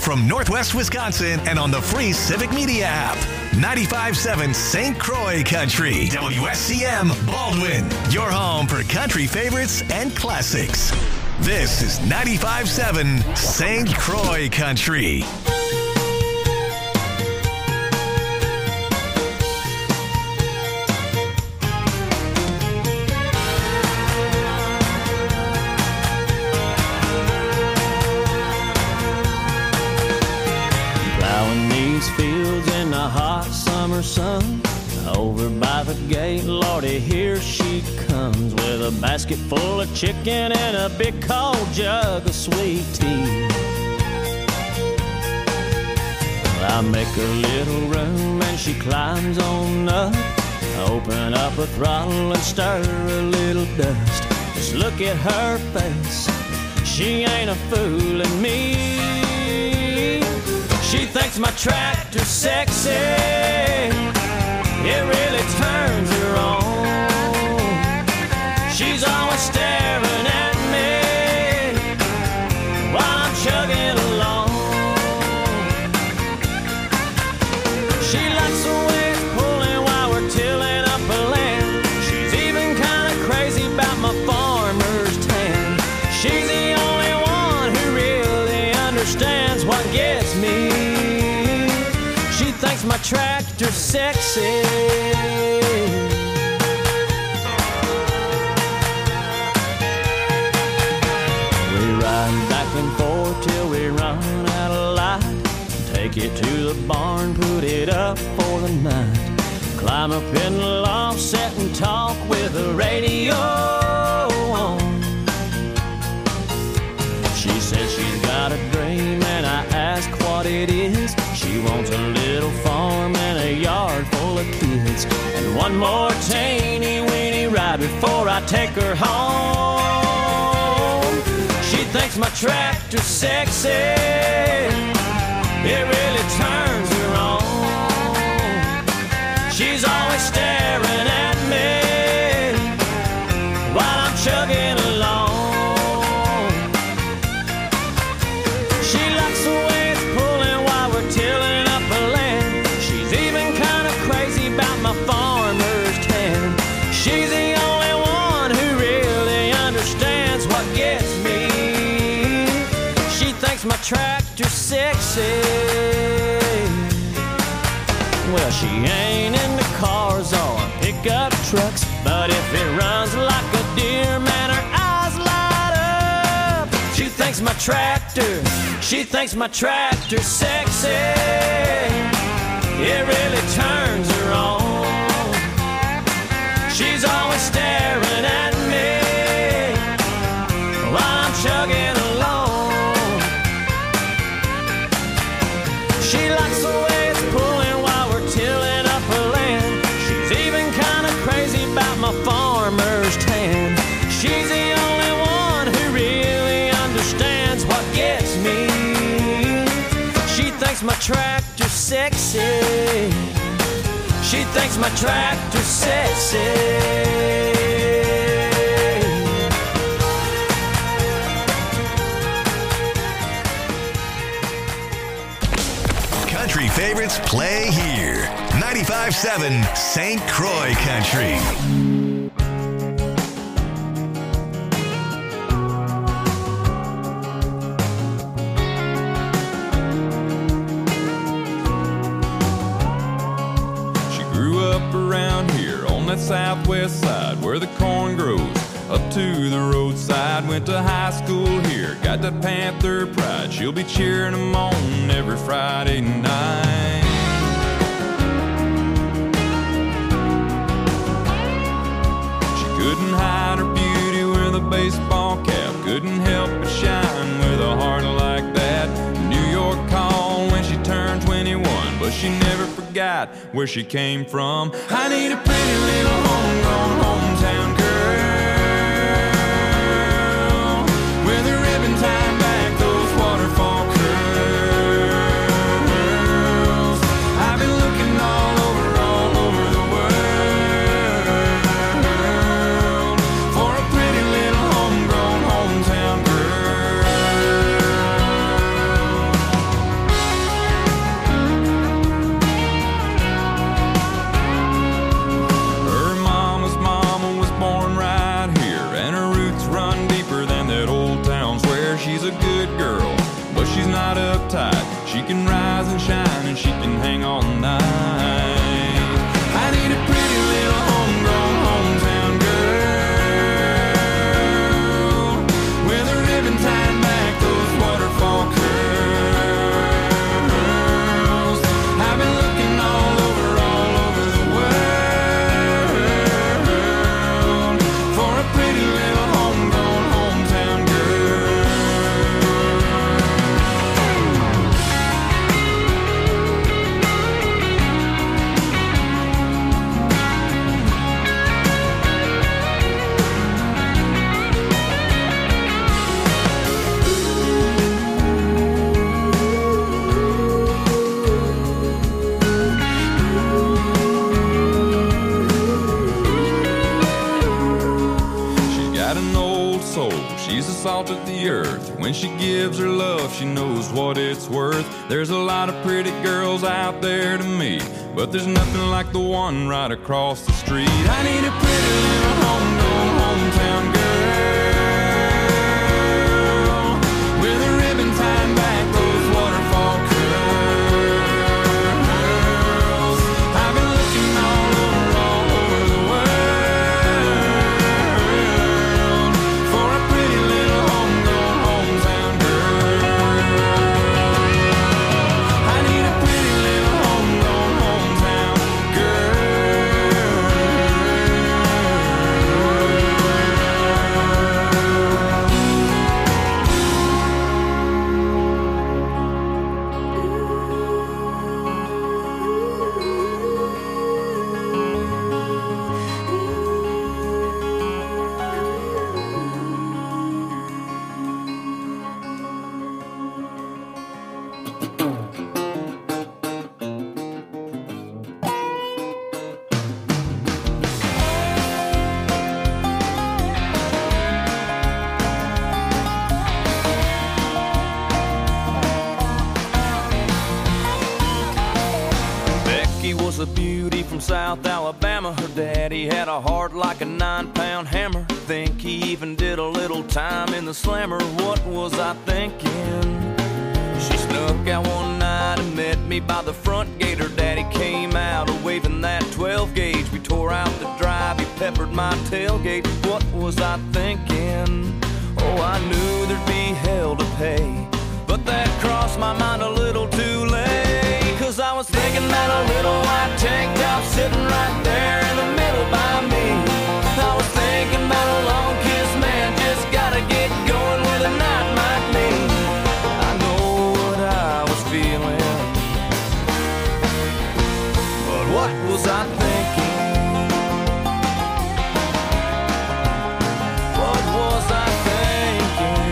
from Northwest Wisconsin and on the free Civic Media app. 95.7 St. Croix Country. WSCM Baldwin. Your home for country favorites and classics. This is 95.7 St. Croix Country. Fields in the hot summer sun. Over by the gate, Lordy, here she comes with a basket full of chicken and a big cold jug of sweet tea. I make a little room and she climbs on up. Open up a throttle and stir a little dust. Just look at her face, she ain't a fooling me. She thinks my tractor's sexy, it really turns her on. She's always staring at me while I'm chugging along. She likes the way it's pulling while we're tilling up a land. She's even kind of crazy about my farmer's tan. She's the only one who really understands what gets me. Thinks my tractor's sexy. We ride back and forth till we run out of light. Take it to the barn, put it up for the night. Climb up in the loft, sit and talk with the radio on. She says she's got a dream and I ask what it is. She wants a little farm and a yard full of kids, and one more teeny weeny ride before I take her home. She thinks my tractor's sexy, it really turns her on. She's always staring at me while I'm chugging along. She likes the way it's pulling while we're tilling up a land. She's even kind of crazy about my farmer's tan. She's the only one who really understands what gets me. She thinks my tractor's sexy. Well, she ain't into cars or pickup trucks, but if it runs like a deer, man, her eyes light up. She thinks my tractor's sexy, it really turns her on. She's always staring at me while I'm chugging along. She likes the way it's pulling while we're tilling up her land. She's even kind of crazy about my farmer's tan. She's the only one who really understands what gets me. She thinks my tractor's sexy. She thinks my tractor's sexy. Country favorites play here. 95.7 St. Croix Country. Southwest side where the corn grows, up to the roadside. Went to high school here, got that Panther pride. She'll be cheering them on every Friday night. She couldn't hide her beauty with a baseball cap, couldn't help but shine with a heart like that. New York called when she turned 21, but she never forgot where she came from. I need a pretty little homegrown hometown girl with a ribbon tied back, those waterfall curls. I've been looking all over the world for a pretty little homegrown hometown girl. She can rise and shine and she can hang all night. I need a pretty little homegrown hometown girl with a ribbon tied back those waterfall curls. I've been looking all over the world for a pretty little homegrown hometown girl. She's the salt of the earth. When she gives her love, she knows what it's worth. There's a lot of pretty girls out there to me, but there's nothing like the one right across the street. I need a pretty little hometown girl with a ribbon tied back those waterfall curls. I've been looking all over the world for a pretty little homegrown hometown girl. I need a pretty little homegrown hometown was a beauty from South Alabama. Her daddy had a heart like a 9-pound hammer. Think he even did a little time in the slammer. What was I thinking? She snuck out one night and met me by the front gate. Her daddy came out waving that 12 gauge. We tore out the drive, he peppered my tailgate. What was I thinking? Oh, I knew there'd be hell to pay, but that crossed my mind a little too late. 'Cause I was thinking that a little white tank top sitting right there in the middle by me. I was thinking about a long kiss man just gotta get going with a night like me. I know what I was feeling, but what was I thinking? What was I thinking?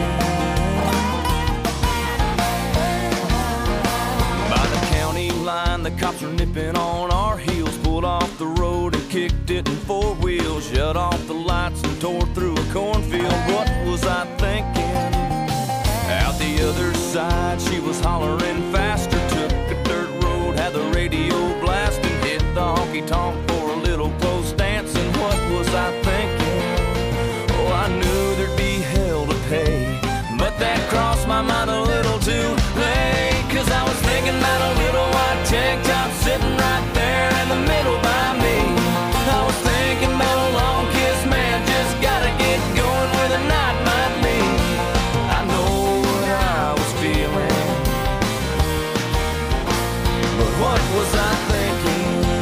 By the county line, the cops were nipping on our heels. Pulled off the road and kicked it in 4 wheels. Shut off the lights and tore through a cornfield. What was I thinking? Out the other side, she was hollering faster. Took a dirt road, had the radio blasting. Hit the honky-tonk for a little close dancing. What was I thinking? Oh, I knew there'd be hell to pay, but that crossed my mind a little too late. 'Cause I was thinking about a little white tank top sitting right there in the middle by me. I was thinking about a long kiss man just gotta get going with a night like me. I know what I was feeling, but what was I thinking?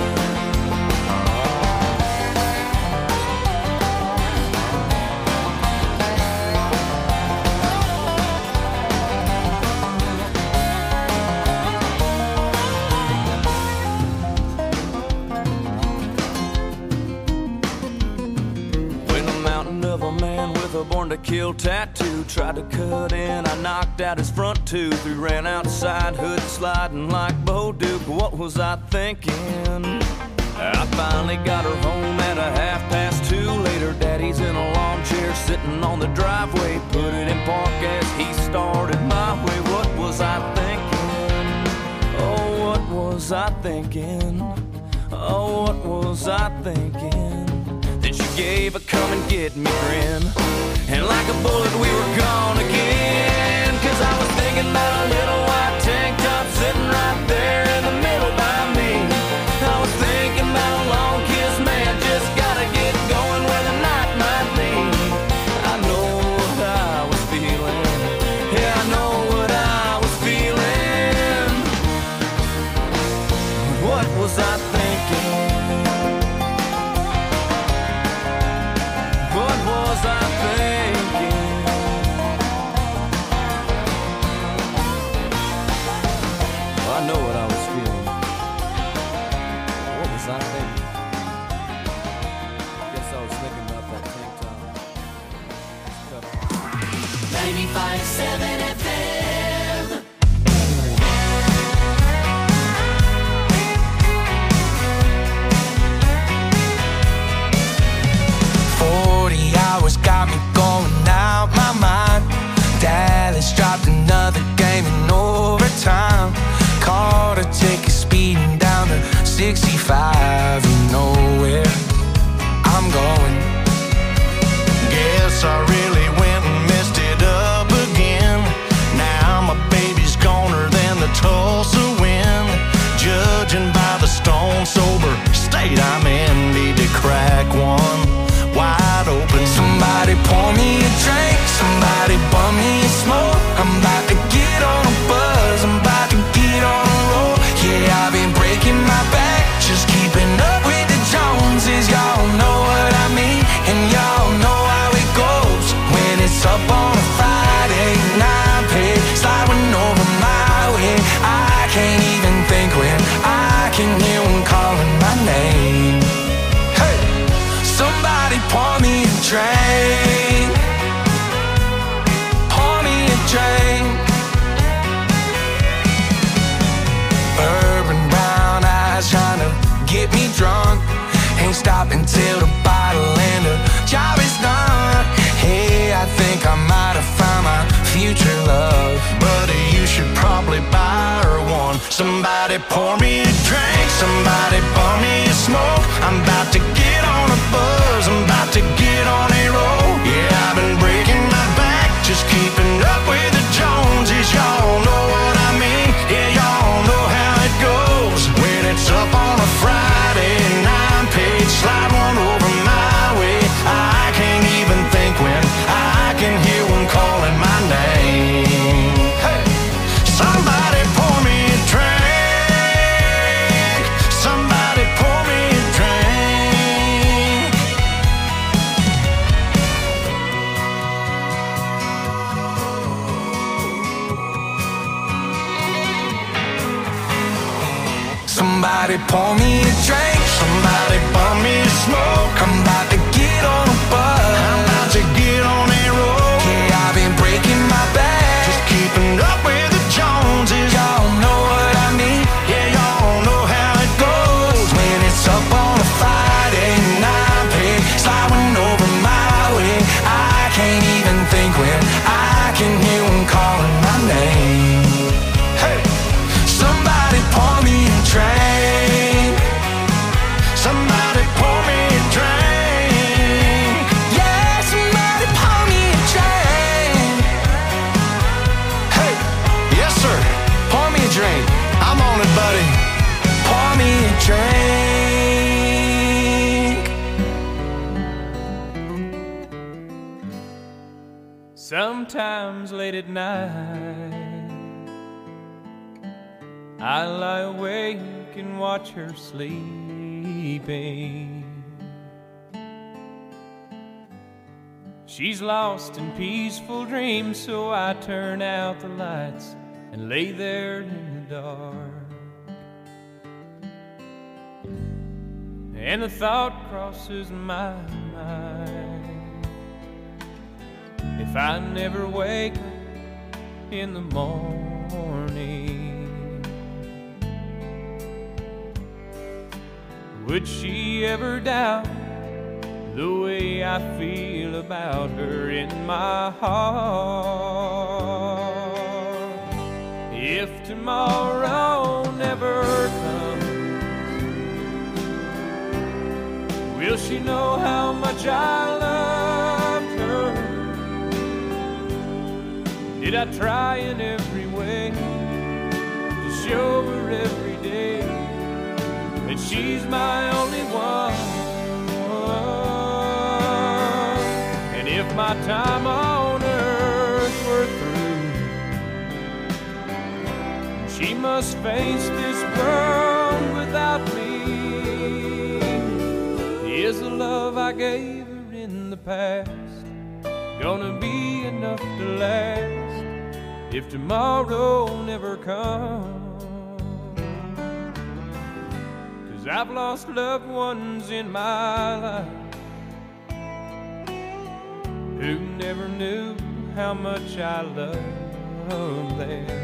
A born to kill tattoo tried to cut in, I knocked out his front tooth. We ran outside, hood sliding like Bo Duke. What was I thinking? I finally got her home at a 2:30. Later, daddy's in a lawn chair sitting on the driveway. Put it in park as he started my way. What was I thinking? Oh, what was I thinking? Oh, what was I thinking? Then she gave a come and get me grin, and like a bullet we were gone again. 'Cause 'cause I was thinking about a little white tank top sitting right there in the middle by me. I was thinking about a long kiss, man, just gotta get going where the night might lead. I know what I was feeling, yeah, I know what I was feeling. What was I thinking? What was I thinking? Well, I know what I was feeling. What was I thinking? Guess I was thinking about that tank top. Cut off. 95.7 FM. 40 hours got me going out my mind. Dallas dropped another game in overtime. Caught a ticket speeding down to 65. You know where I'm going. Guess I really went and messed it up again. Now my baby's goner than the Tulsa wind. Judging by the stone sober state I'm in, need to crack one wide open. Somebody pour me a drink, somebody bum me a smoke. I'm about to get on a buzz, I'm about to get on a roll. Yeah, I've been breaking my back, just keeping up with the Joneses. Y'all know what I mean, and y'all know how it goes. When it's up on a Friday, 9 pay, sliding over my way. I can't even think when I can hear one calling my name. Hey, somebody pour me a drink, pour me a drink. Urban brown eyes trying to get me drunk. Ain't stopping till the bottle and the job is done. Hey, I think I might have found my future love. Buddy, you should probably buy her one. Somebody pour me a drink, somebody bum me a smoke. I'm about to get on a buzz, I'm about to get on a roll. Yeah, I've been breaking my back, just keeping up with the Joneses. Y'all know what I mean, yeah, y'all know how it goes. When it's up on a Friday, 9 page, slide one over my way. I can't even think when I can hear one calling my name. Hey, somebody pour me a drink, somebody pour me a drink. Somebody pour me a drink, Somebody bum me a smoke. I'm about to get on a buzz. I'm about to get on a roll. Yeah, I've been breaking my back, Just keeping up with the Joneses. y'all know what I mean. Yeah, y'all know how it goes. When it's up on a Friday, 9 pay, sliding over my way. I can't even think when I can hear one calling my name. Hey, somebody pour me a drink, Somebody pour me a drink. yeah, somebody pour me a drink. Hey, yes sir, Pour me a drink, I'm on it, buddy. pour me a drink. Sometimes late at night, I lie awake and watch her sleeping. She's lost in peaceful dreams, so I turn out the lights and lay there in the dark. And the thought crosses my mind, if I never wake up in the morning, would she ever doubt the way I feel about her in my heart? If tomorrow never comes, will she know how much I loved her? Did I try in every way to show her every day that she's my only one? And if my time on earth were through, she must face this world without me. Is the love I gave her in the past gonna be enough to last if tomorrow never comes? 'Cause I've lost loved ones in my life who never knew how much I loved them.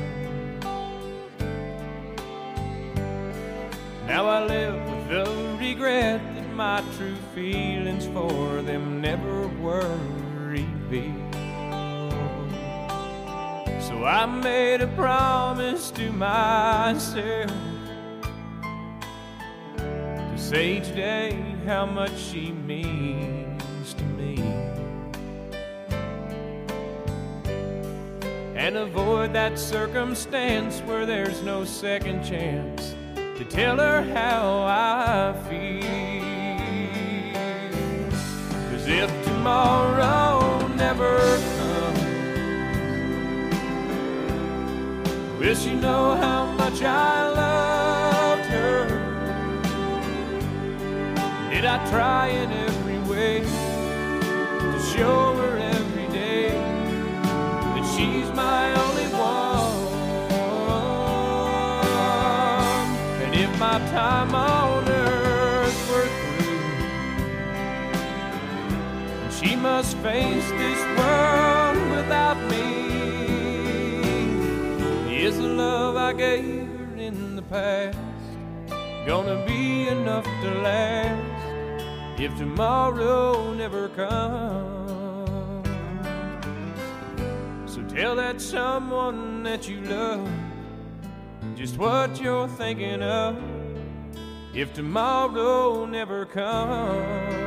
Now I live with the regret that my true feelings for them never were revealed. So I made a promise to myself to say each day how much she means to me, and avoid that circumstance where there's no second chance to tell her how I feel. 'Cause if tomorrow never comes, will she know how much I loved her? Did I try in every way to show her every day that she's my only one? And if my time on earth were through, she must face this world without me, is the love I gave her in the past gonna be enough to last if tomorrow never comes? So tell that someone that you love just what you're thinking of if tomorrow never comes.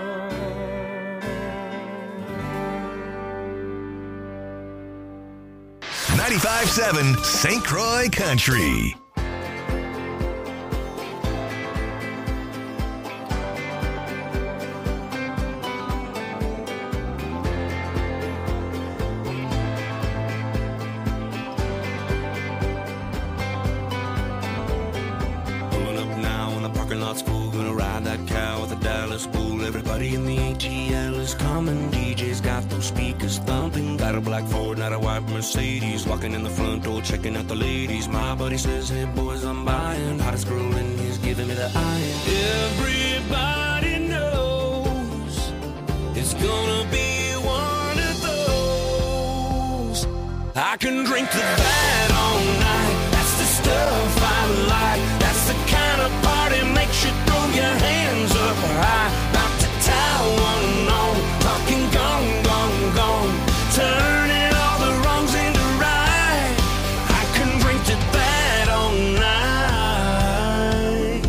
95.7 St. Croix Country. Everybody in the ATL is coming. DJ's got those speakers thumping. Got a black Ford, not a white Mercedes. Walking in the front door, checking out the ladies. My buddy says, hey boys, I'm buying. Hottest girl in he's giving me the eye. Everybody knows it's gonna be one of those. I can drink to that all night. That's the stuff I like. That's the kind of party makes you throw your hands up high. One on, talking gone, gone, gone, turning all the wrongs into right. I can drink to that all night.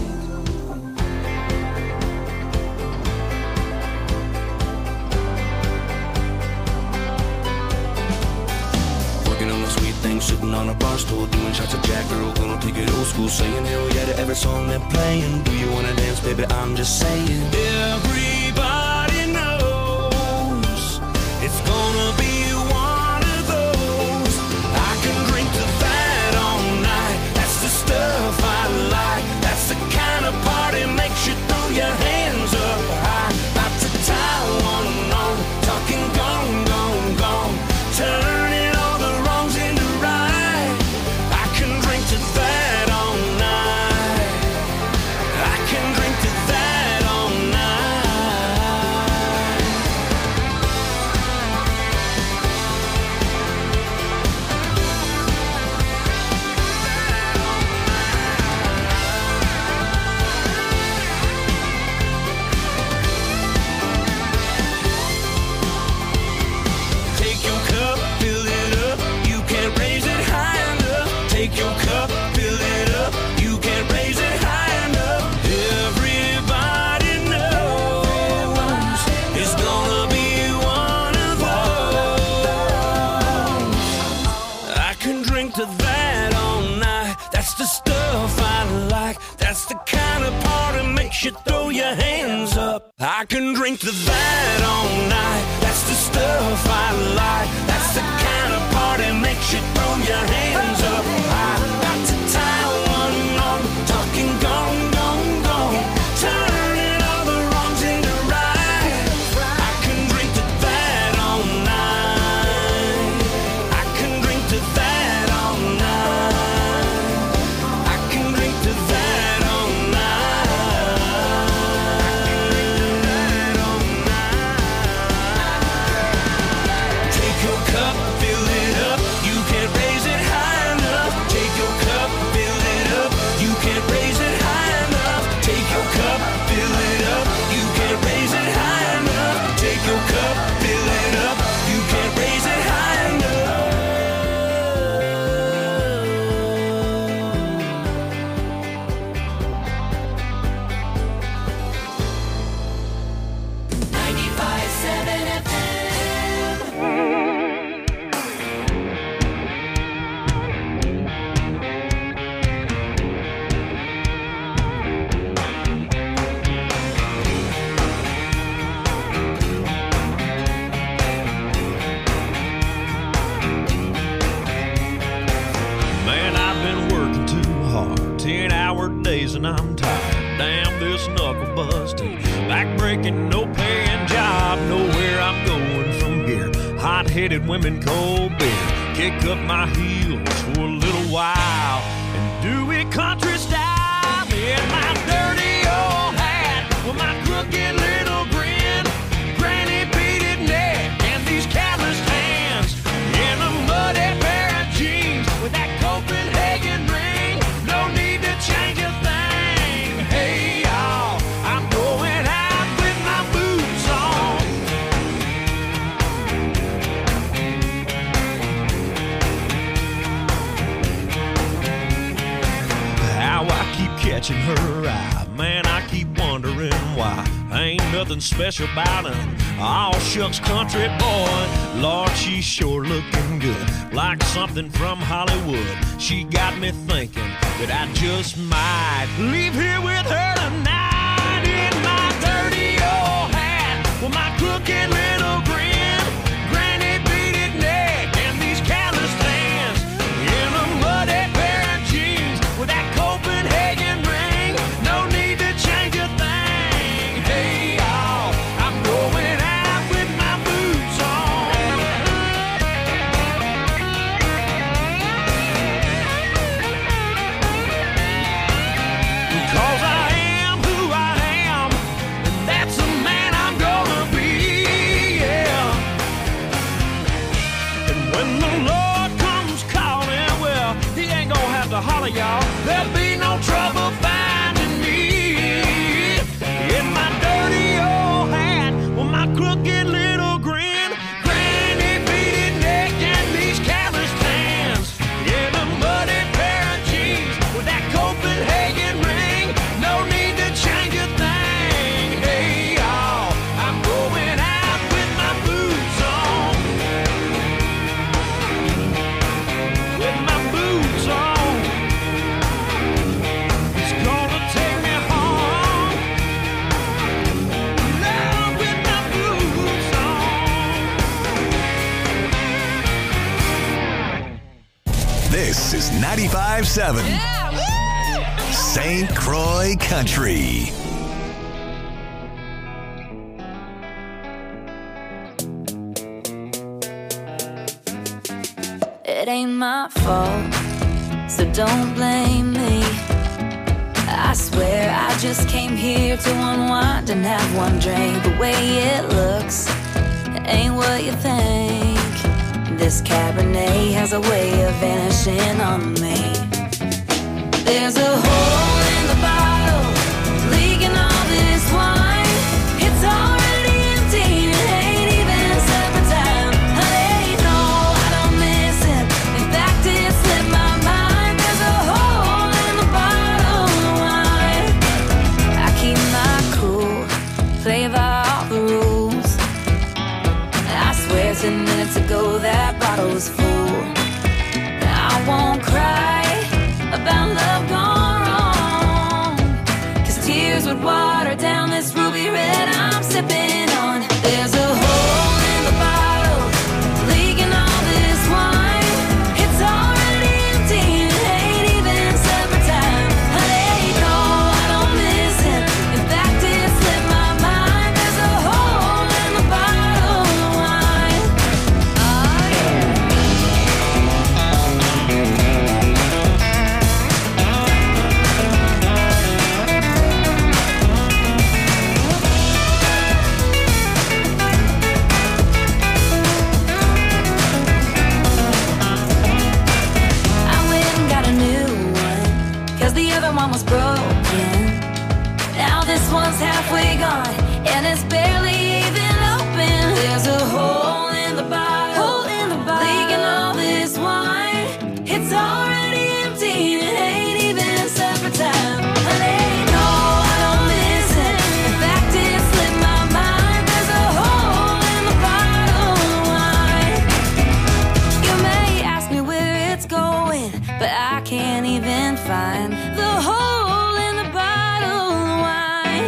Working on a sweet thing, sitting on a bar stool, doing shots of Jack, girl, gonna take it old school, saying hell yeah to every song they're playing. Do you wanna dance, baby? I'm just saying. Everybody knows it's gonna be one of those. I can drink to that all night. That's the stuff I like. That's the kind of party makes you throw your hands up high. About to tie one on, talking gone, gone, gone, turning all the wrongs into right. I can drink to that all night. I can drink to that all night. stuff I like. That's the kind of party makes you throw your hands up. I can drink to that all night. That's the stuff I like. That's the kind of party makes you throw your hands up. I got to tie one on, talking gone, gone, gone, turning all the wrongs into right. I can drink to that all night. I can drink to that all night. I can drink to that all night. Take your cup, fill it up. You can't raise it high enough. Take your cup, fill it up. You can't raise it high enough. Take your cup, fill it up. You can't raise it high enough. Take your cup, fill it up. You can't raise it high enough. 95.7 FM. Man, I've been working too hard, 10-hour days and I'm tired. Damn this knuckle busting, back breaking, no paying job. Nowhere I'm going from here. Hot-headed women, cold beer. Kick up my heels for a little while and do it country style. In my dirty old hat with my crooked little grin, granny beaded neck and these calloused hands, in a muddy pair of jeans with that Copenhagen ring. No need to change a thing. Hey y'all, I'm going out with my boots on. How I keep catching her eye, man, I keep wondering why. Ain't nothing special about her. All shucks country boy. Lord, she's sure looking good, like something from Hollywood. She got me thinking that I just might leave here with her tonight. In my dirty old hat with my crooked little grin, granny beaded neck and these calloused hands, in a muddy pair of jeans with that Copenhagen ring. No need to change a thing. Hey y'all, I'm going out with my boots on. 'Cause I am who I am, and that's the man I'm gonna be, yeah. And when the Lord comes calling, well, he ain't gonna have to holler, y'all. There'll be no trouble finding me. In my dirty old hat with my crooked little grin, granny beaded neck and these calloused hands, in a muddy pair of jeans with that Copenhagen ring. No need to change a thing. Hey y'all, I'm going out with my boots on. With my boots on. It's gonna take me home. Now with my boots on. This is 95.7 St. Croix Country. It ain't my fault, so don't blame me. I swear I just came here to unwind and have one drink. The way it looks, it ain't what you think. This Cabernet has a way of vanishing on me. There's a hole in the bottle, leaking all this wine. It's already empty, it ain't even supper time. Honey, no, I don't miss it. In fact, it slipped my mind. There's a hole in the bottle of wine. I keep my cool, play by all the rules. I swear 10 minutes ago that bottle was full. I won't cry about love gone. would water down this ruby red I'm sipping on. There's a hole in the bottle, leaking all this wine. It's already empty and ain't even supper time. Honey, no, I don't miss it. In fact, it slipped my mind. There's a hole in the bottle of wine. Oh yeah. I went and got a new one, 'cause the other one was broken. Now this one's halfway gone, and it's barely even open. There's a hole in the bottle, leaking all this wine. It's already empty, it ain't even supper time. Honey, no, I don't miss it. In fact, it slipped my mind. There's a hole in the bottle of wine. You may ask me where it's going, but I can't even find the hole in the bottle of wine.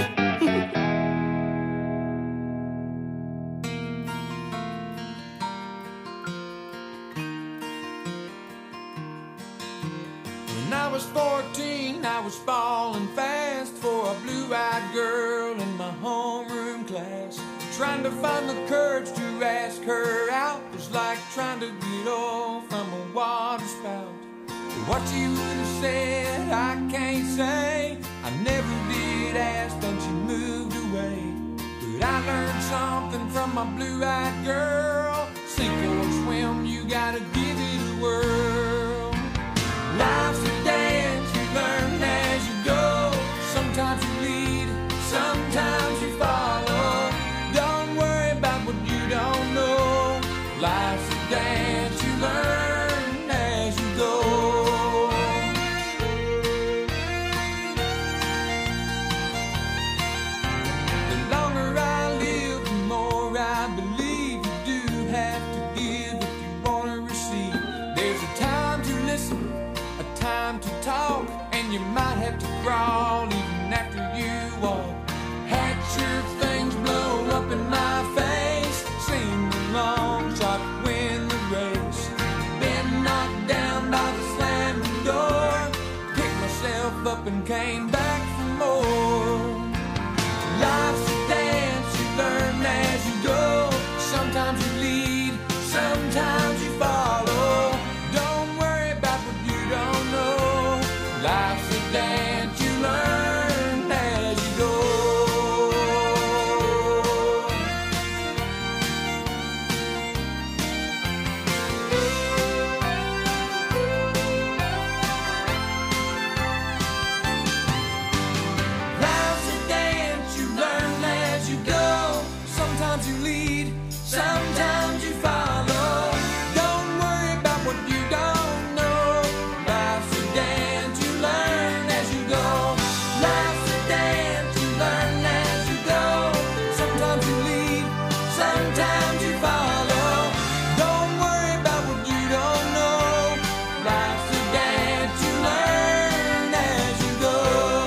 When I was 14, I was falling fast for a blue-eyed girl in my homeroom class. Trying to find the courage to ask her out was like trying to get oil from a water spout. What you would have said, I can't say. I never did ask, then she moved away. But I learned something from my blue-eyed girl. Sink or swim, you gotta give it a whirl. Life's a dance, you learn as you go. Sometimes you lead, sometimes you follow. Don't worry about what you don't know. Life's a dance, you learn as you go. The longer I live, the more I believe you do have to give if you want to receive. There's a time to listen, a time to talk, and you might have to crawl even after you walk. Had your things blow up in my face, sing along, shot win the race. Been knocked down by the slamming door, picked myself up and came back for more. Life's a dance, you learn as you go. Sometimes you lead, sometimes you follow. Don't worry about what you don't know. Life's a dance, you learn as you go. Life's a dance, you learn as you go. Sometimes you lead, sometimes you follow. Don't worry about what you don't know. Life's a dance, you learn as you go. Life's a dance, you learn as you go. Sometimes you lead, sometimes you follow. Don't worry about what you don't know. Life's a dance, you learn as you go.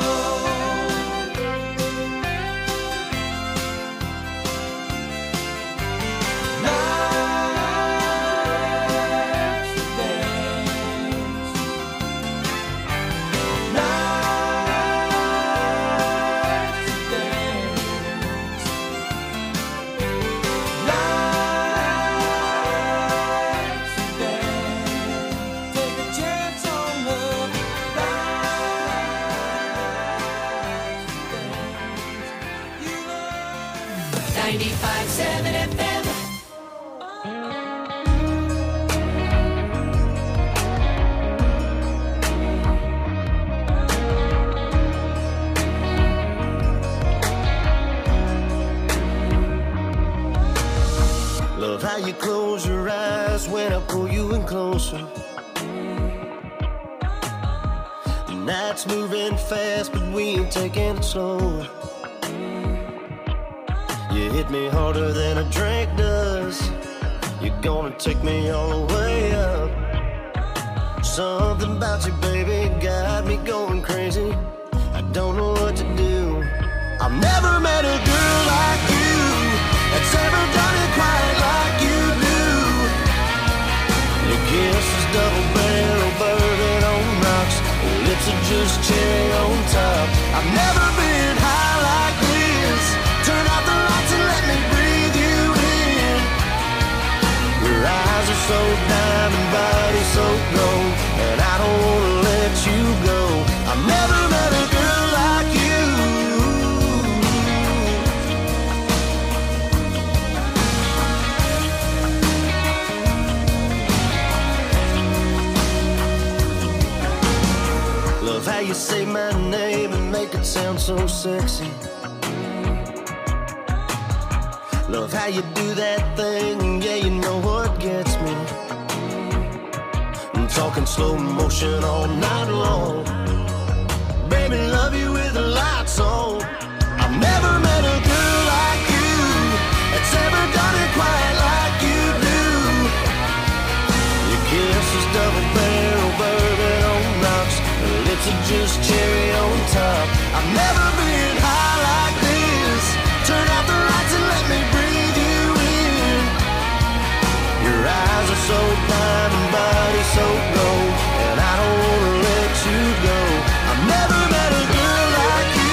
Life's a dance. Life's a dance. Life's a dance. Take a chance on love. Life's a dance. You learn. 95.7 FM. Love how you close your eyes when I pull you in closer. The night's moving fast, but we ain't taking it slow. You hit me harder than a drink does. You're gonna take me all the way up. Something about you, baby, got me going crazy. I don't know what to do. just cherry on top. I've never been high like this. Turn out the lights and let me breathe you in. Your eyes are so diamond, body so gold, and I don't wanna let you go. I've never met a girl like you. Love how you say my name and make it sound so sexy. Love how you do that thing, yeah, you know what gets me. I'm talking slow motion all night long. Baby, love you with the lights on. I've never met a girl like you that's ever done it quite like you do. Your kiss is double barrel bourbon on rocks, lips are just cherry on top. I've never been high like this. Turn out the lights and let me breathe you in. Your eyes are so diamond, body so gold, and I don't wanna let you go. I've never met a girl like you.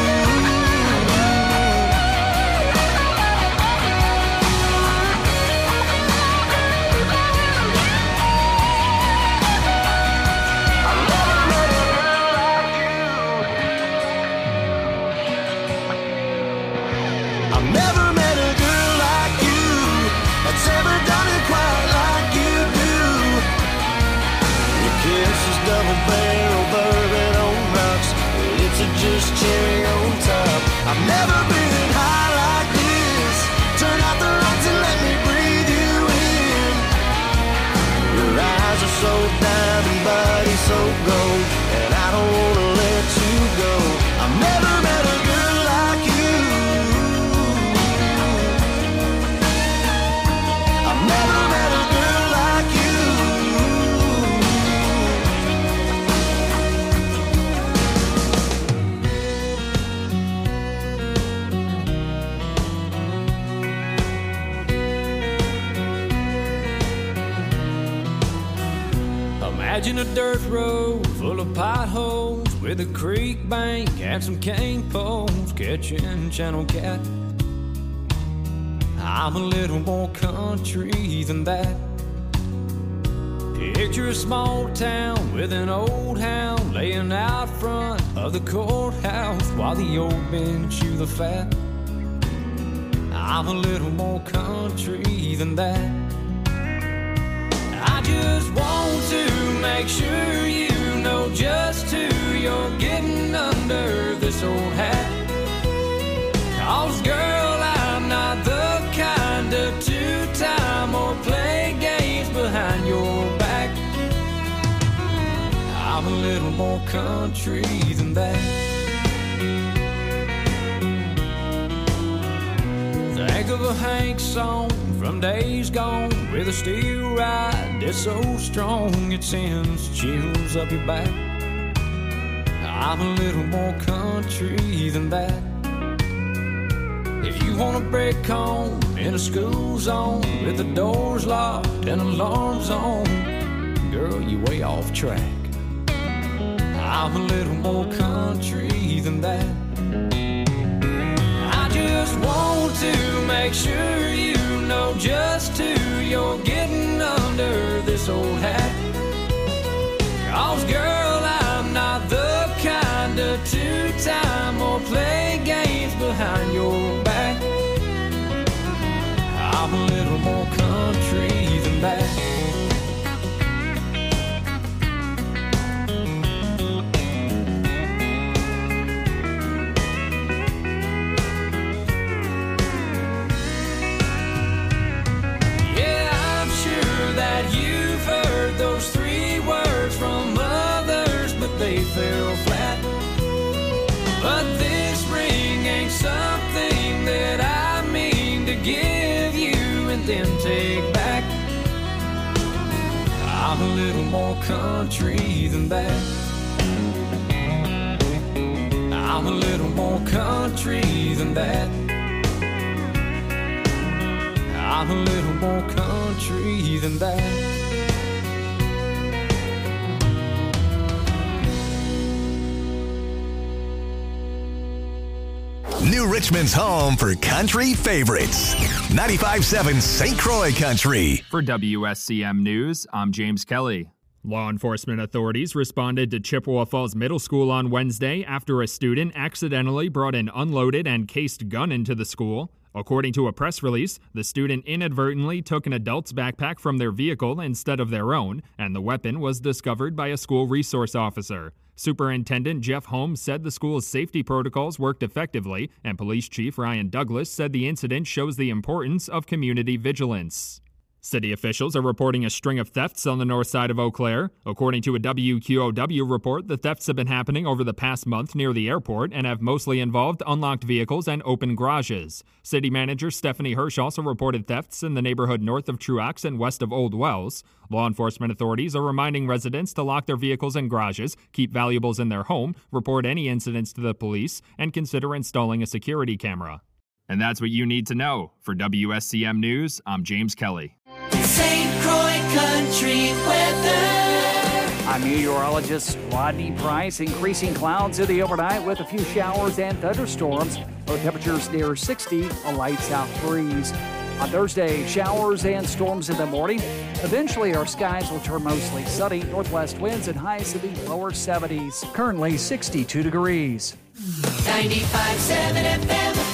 I've never met a girl like you that's ever done it quite like you do. Your kiss is double barrel bourbon on rocks, lips are just cherry on top. I've never been high like this. Turn out the lights and let me breathe you in. Your eyes are so diamond, body so gold, and I don't wanna let you go. I've never met a girl like you. I've never met a girl like you. Imagine a dirt road full of potholes with a creek bank and some cane poles catching channel cat. I'm a little more country than that. Picture a small town with an old hound laying out front of the courthouse while the old men chew the fat. I'm a little more country than that. I just want to make sure you know just who you're getting under this old hat. 'Cause girl, I'm not the kind of two-time or play games behind your back. I'm a little more country than that. Think of a Hank song from days gone with a steel ride that's so strong it sends chills up your back. I'm a little more country than that. If you want a break home in a school zone with the doors locked and alarms on, girl, you way off track. I'm a little more country than that. I just want to make sure you know just who you're getting under this old hat. 'Cause girl, I'm not the kind of two-time or play games behind your back. I'm a little more country than that. Those 3 words from others, but they fell flat. But this ring ain't something that I mean to give you and then take back. I'm a little more country than that. I'm a little more country than that. I'm a little more country than that. New Richmond's home for country favorites. 95.7 St. Croix Country. For WSCM News, I'm James Kelly. Law enforcement authorities responded to Chippewa Falls Middle School on Wednesday after a student accidentally brought an unloaded and cased gun into the school. According to a press release, the student inadvertently took an adult's backpack from their vehicle instead of their own, and the weapon was discovered by a school resource officer. Superintendent Jeff Holmes said the school's safety protocols worked effectively, and Police Chief Ryan Douglas said the incident shows the importance of community vigilance. City officials are reporting a string of thefts on the north side of Eau Claire. According to a WQOW report, the thefts have been happening over the past month near the airport and have mostly involved unlocked vehicles and open garages. City manager Stephanie Hirsch also reported thefts in the neighborhood north of Truax and west of Old Wells. Law enforcement authorities are reminding residents to lock their vehicles and garages, keep valuables in their home, report any incidents to the police, and consider installing a security camera. And that's what you need to know. For WSCM News, I'm James Kelly. St. Croix Country weather. I'm meteorologist Rodney Price. Increasing clouds in the overnight with a few showers and thunderstorms. Low temperatures near 60, a light south breeze. On Thursday, showers and storms in the morning. Eventually, our skies will turn mostly sunny. Northwest winds and highs in the lower 70s. Currently 62 degrees. 95.7 FM.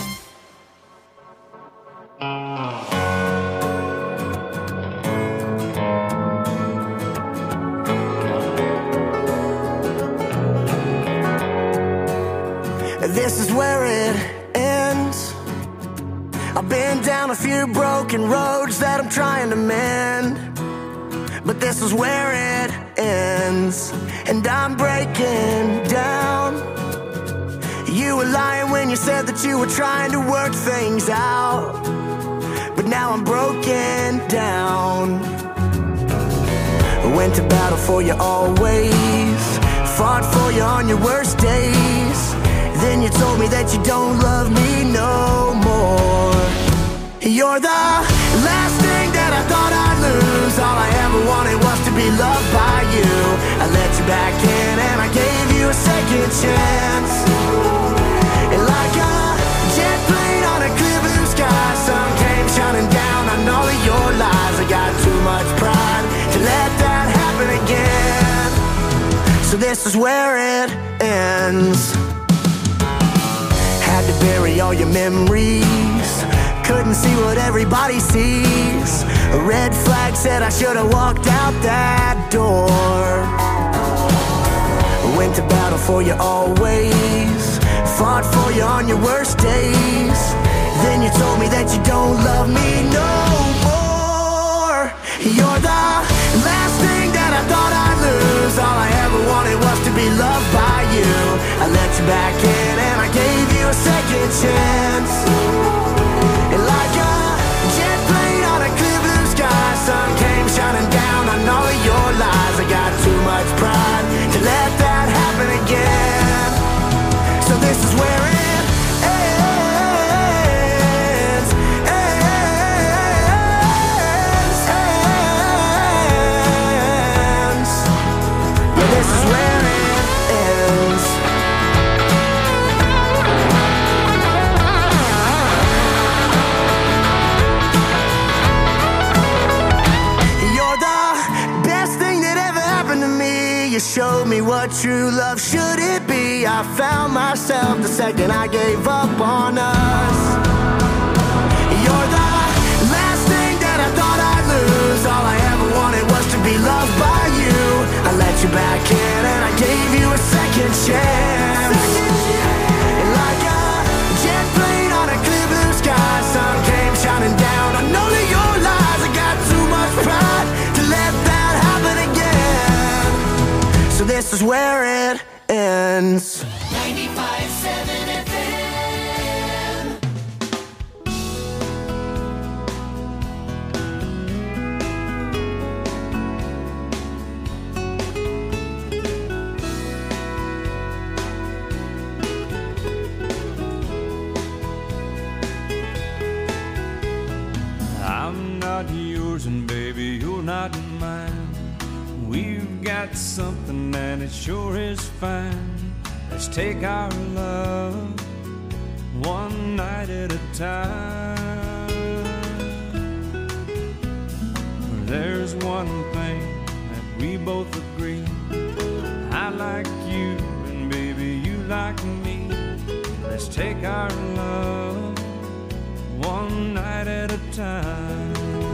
This is where it ends. I've been down a few broken roads that I'm trying to mend, but this is where it ends, and I'm breaking down. You were lying when you said that you were trying to work things out, but now I'm broken down. I went to battle for you always, fought for you on your worst days. Then you told me that you don't love me no more. You're the last thing that I thought I'd lose. All I ever wanted was to be loved by you. I let you back in and I gave you a second chance. And like a jet plane on a clear blue sky, sun came shining down on all of your lies. I got too much pride to let that happen again. So this is where it ends. Had to bury all your memories, couldn't see what everybody sees. A red flag said I should have walked out that door. Went to battle for you always, fought for you on your worst days. Then you told me that you don't love me no more. You're the last thing that I thought I'd lose. All I ever wanted was to be loved by you. I let you back in and I gave you a second chance. And like a jet plane on a clear blue sky, sun came shining down on all of your lies. I got too much pride to let that happen again. So this is where it ends. Yeah, this is where it ends. You showed me what true love should it be. I found myself the second I gave up on us. You're the last thing that I thought I'd lose. All I ever wanted was to be loved by you. I let you back in and I gave you a second chance. And like a jet plane on a clear blue sky, sun came shining down on all of your lies. I got too much pride to let that happen again. So this is where it ends. 95.7 FM. I'm not yours and baby, you're not mine. We've got something and it sure is fine. Let's take our love one night at a time. There's one thing that we both agree. I like you and baby you like me. Let's take our love one night at a time.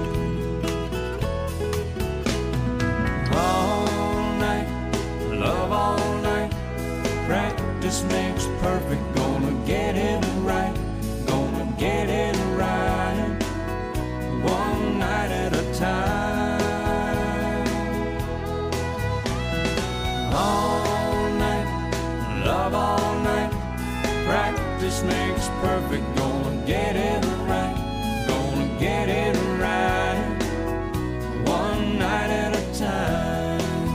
All night, love all night. Practice makes perfect. Gonna get it right. Gonna get it right. One night at a time. All night, love all night. Practice makes perfect. Gonna get it right. Gonna get it right. One night at a time.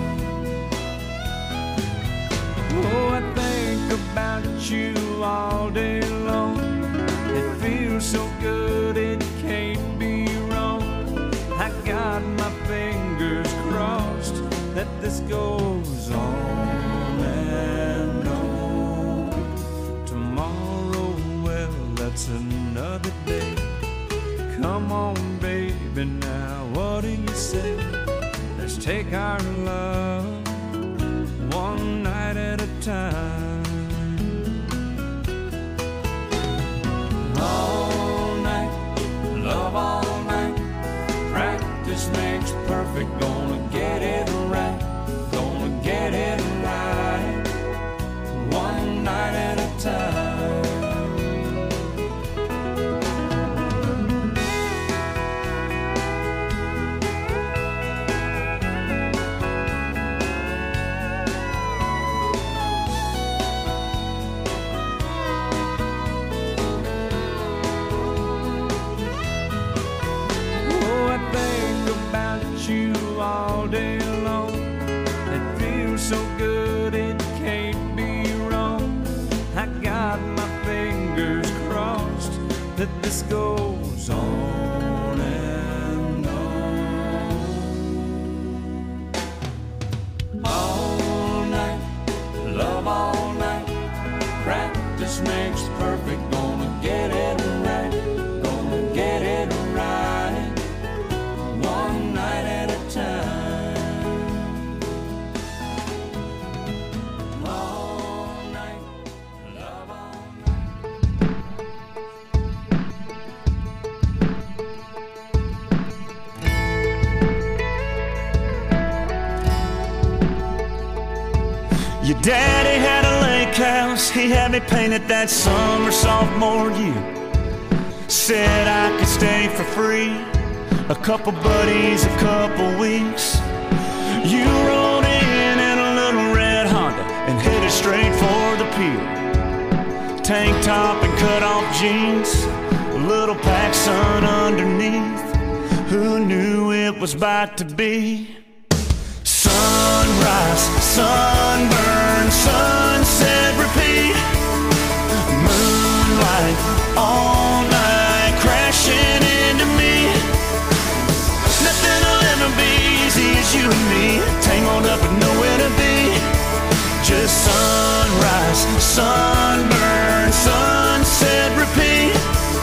Oh, I think about you all day long. It feels so good, it can't be wrong. I got my fingers crossed that this goes on and on. Tomorrow, well, that's another day. Come on, baby, now what do you say? Let's take our love one night at a time. All night, love all night. Practice makes perfect. Gonna get it right. Gonna get it right. One night at a time. All day long, it feels so good, it can't be wrong. I got my fingers crossed that this goes on and on. All night, love all night. Practice makes perfect. Gonna get it right. Gonna get it right. One night at a time. All night, love all night. Your daddy had a lake house. He had me painted that summer sophomore year. Said I could stay for free. A couple buddies, a couple weeks. You rolled in a little red Honda and headed straight for the pier. Tank top and cut off jeans, a little PacSun underneath. Who knew it was about to be sunrise, sunburn, sunset, repeat. Moonlight all night crashing into me. Nothing will ever be easy as you and me, tangled up with nowhere to be. Just sunrise, sunburn, sunset, repeat.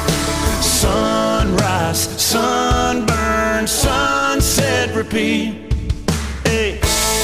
Sunrise, sunburn, sunset, repeat. Hey.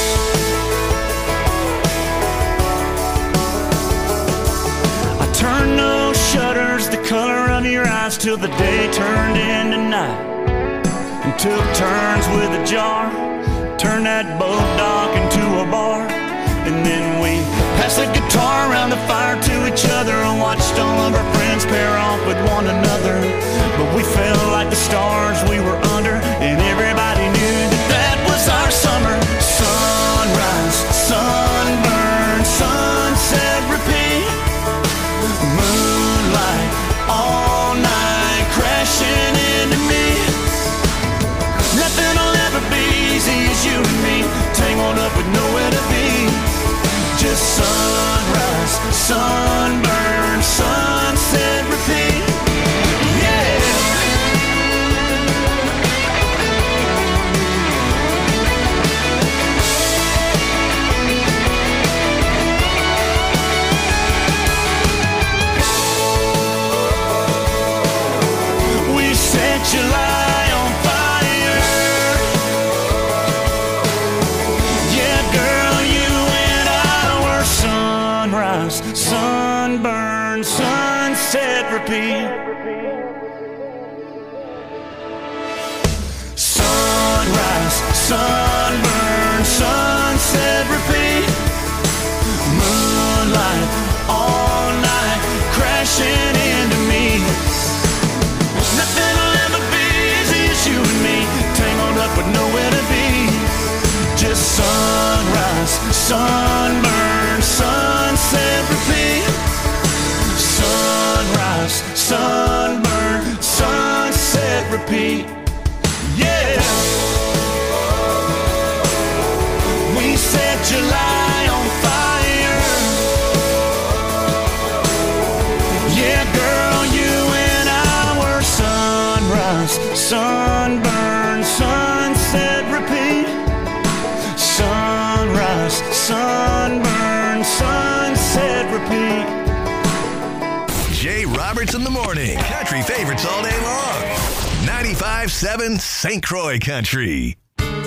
I turned those shutters the color of your eyes till the day turned into night. And took turns with a jar, turned that boat dock into a bar. And then we passed the guitar around the fire to each other and watched all of our friends pair off with one another. But we felt like the stars we were under, and everybody knew that that was our summer. Sunrise, sunburn, sunset, repeat. Moonlight all night crashing into me. Nothing will ever be easy as you and me, tangled up with nowhere to be. Just sunrise, sunburn, sunset, repeat. Yeah. sunburn, sunset, repeat. Sunrise, sunburn, sunset, repeat. Moonlight, all night, crashing into me. Nothing will ever be easy as you and me, tangled up with nowhere to be. Just sunrise, sunburn, sunset, repeat. Sunrise, sunburn, sunset, repeat. Yeah. We set July on fire. Yeah, girl, you and I were sunrise, sunburn, sunset, repeat. Sunrise, sunburn, sunset, repeat. Jay Roberts in the morning. Country favorites all day long. 95.7 St. Croix Country.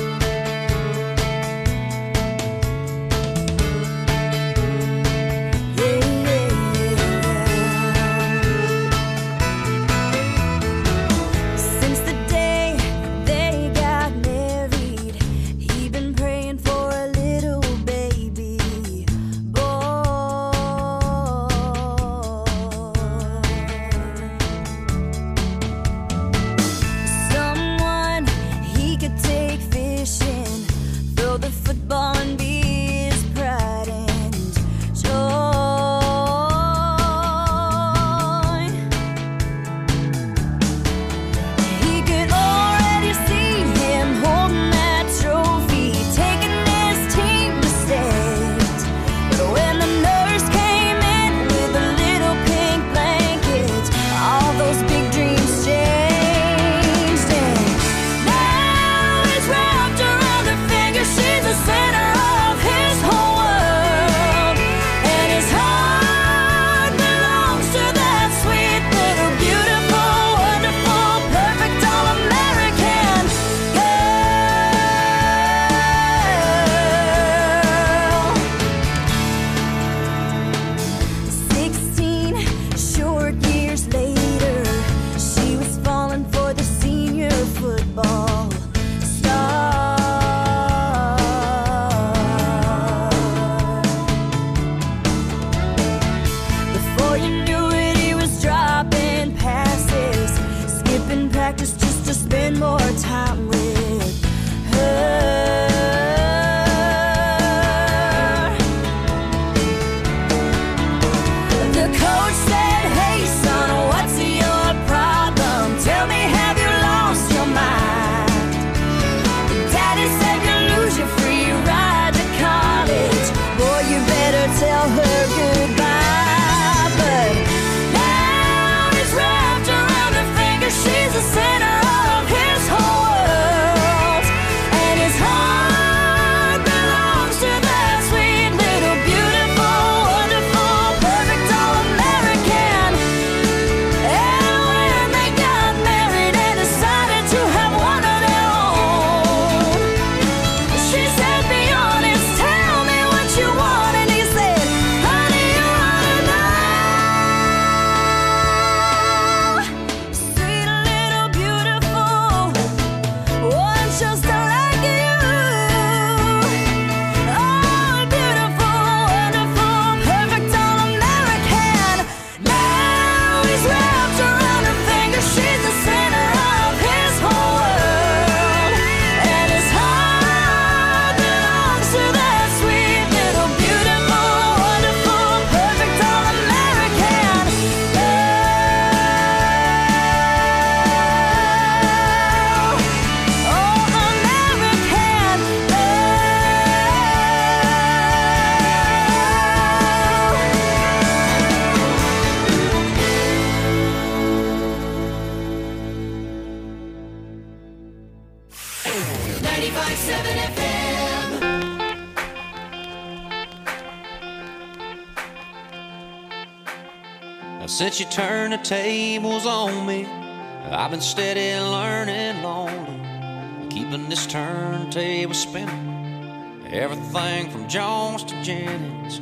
Since you turned the tables on me, I've been steady learning lonely, keeping this turntable spinning. Everything from Jones to Jennings,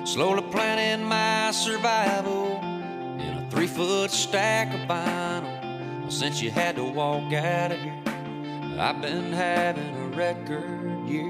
slowly planning my survival in a 3-foot stack of vinyl. Since you had to walk out of here, I've been having a record year.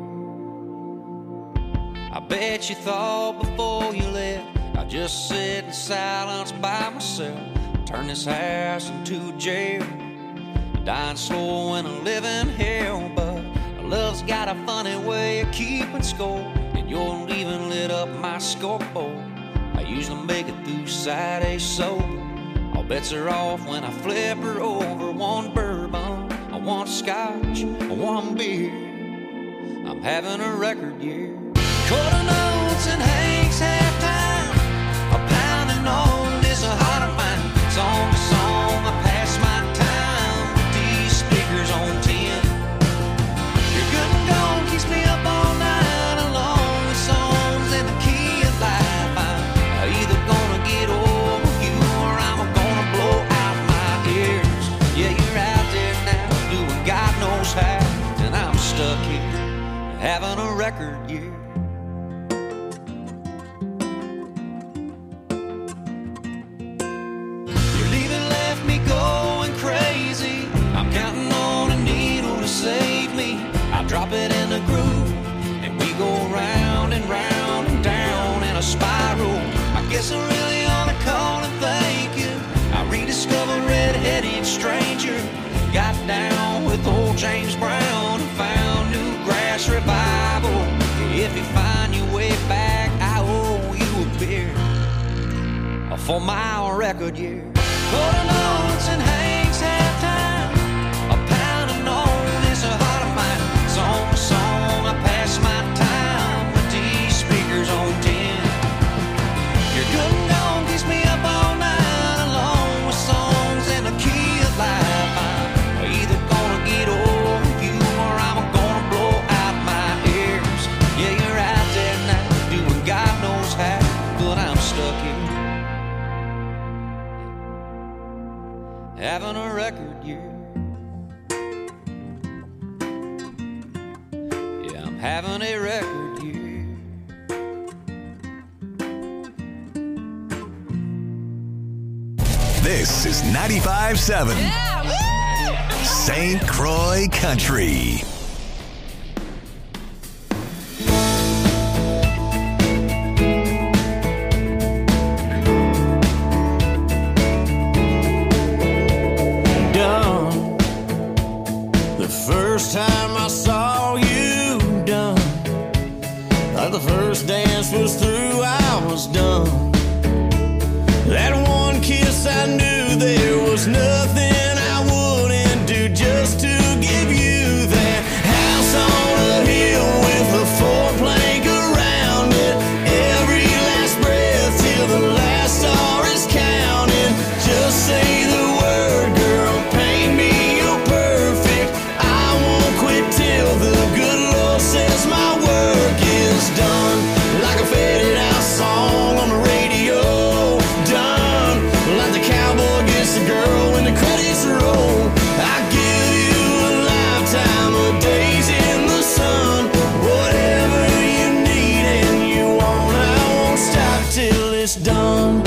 I bet you thought before you left I'd just sit in silence by myself, turn this house into a jail, dying slow in a living hell. But love's got a funny way of keeping score, and your leaving lit up my scoreboard. I usually make it through Saturday sober. All bets are off when I flip her over. One bourbon, one scotch, one beer. I'm having a record year. Quarter notes and Hank's halftime, a pounding on this heart of mine. Song to song, I pass my time with these speakers on 10. Your good and gone keeps me up all night along with songs in the key of life. I'm either gonna get over you or I'm gonna blow out my ears. Yeah, you're out there now doing God knows how, and I'm stuck here having a record year. Save me, I drop it in the groove, and we go round and round and down in a spiral. I guess I really ought to call and thank you. I rediscovered Red-Headed Stranger, got down with old James Brown, and found new grass revival. If you find your way back, I owe you a beer for my record year. Quarter notes and Hank's halftime, a pound on a heart of mine. Song to song, I pass my time with these speakers on 10. Your good and gone keeps me up all night along with songs in the key of life. I'm either gonna get over you or I'm gonna blow out my ears. Yeah, you're out there now doing God knows how, but I'm stuck here having a record year. Having a record year. This is 95.7 St. Croix Country. Done. The first time I saw you, the first dance was through, I was done. That one kiss, I knew there was nothing I wouldn't do just to give you that house on a hill with a 4-plank around it. Every last breath till the last star is counting. Just say the word, girl, paint me, you're perfect. I won't quit till the good Lord says my work is done. Like a faded out song on the radio. Done. Like the cowboy gets the girl when the credits roll. I give you a lifetime of days in the sun. Whatever you need and you want, I won't stop till it's done.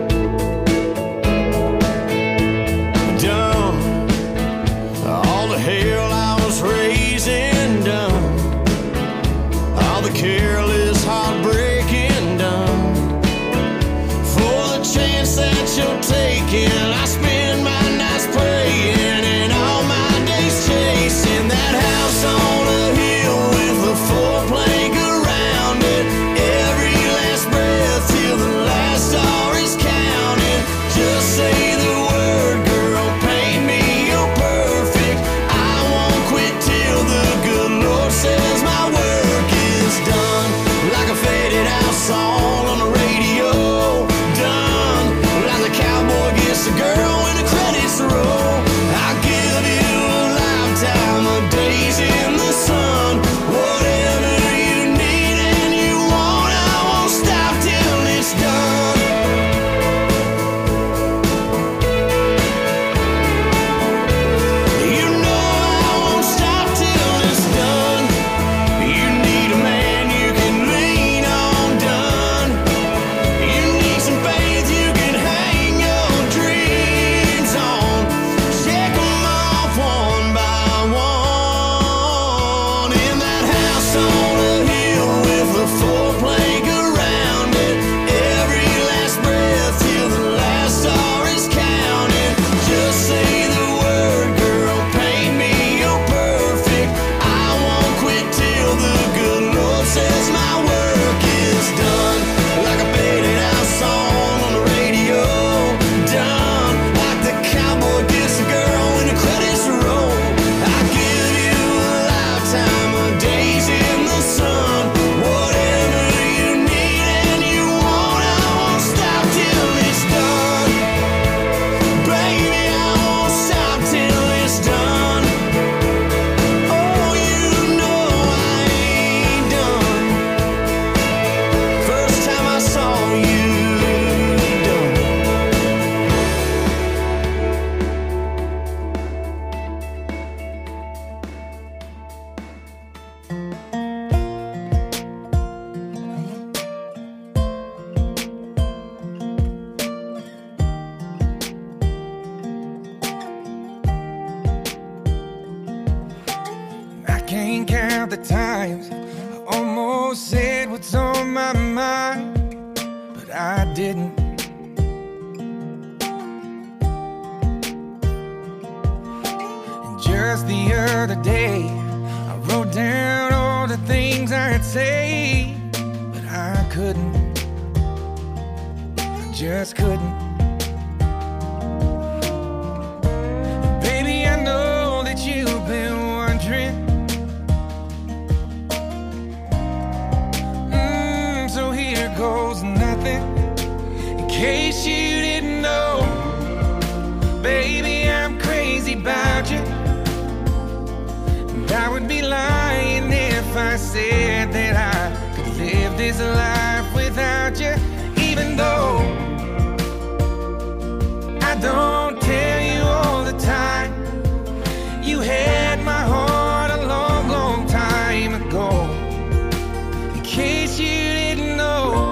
Done. All the hell I was raising done. All the careless heartbreaking done. For the chance that you're taking, I spend my nights praying and all my days chasing that house on a hill with a 4-plank around it. Every last breath till the last star is counting. Just say the word, girl, paint me, you're perfect. I won't quit till the good Lord says my work is done. Like a faded out song on the radio. Done. Like the cowboy gets the girl count the times I almost said what's on my mind, but I didn't. And just the other day, I wrote down all the things I'd say, but I couldn't. I just couldn't. Baby, I know that you've been wondering. So here goes nothing. In case you didn't know, baby, I'm crazy about you. And I would be lying if I said that I could live this life without you. Even though I don't tell you all the time, you had my heart a long, long time ago. In case you didn't know.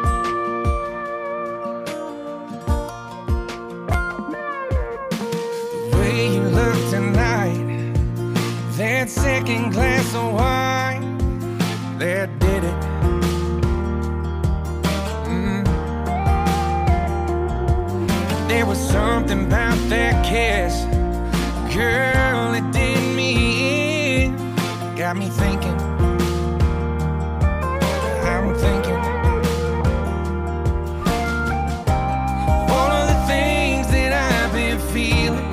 The way you look tonight, that second glass of wine, that did it. There was something about that kiss, girl, it did me in. Got me thinking, I'm thinking all of the things that I've been feeling.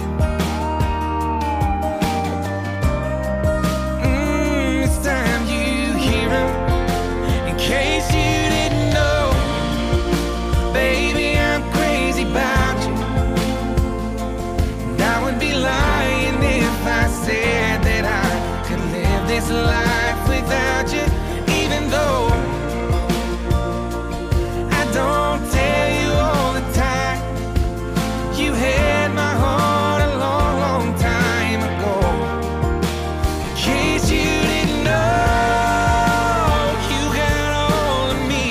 It's time you hear them. In case you didn't know, baby, I'm crazy about you. And I would be lying if I said that I could live this life without you. Even though I don't tell you all the time, you had my heart a long, long time ago. In case you didn't know, you got all of me.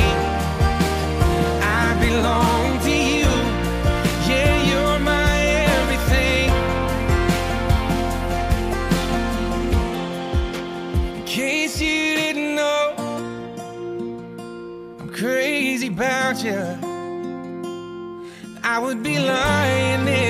I belong to you. Yeah, you're my everything. In case you didn't know, I'm crazy about you. I would be lying if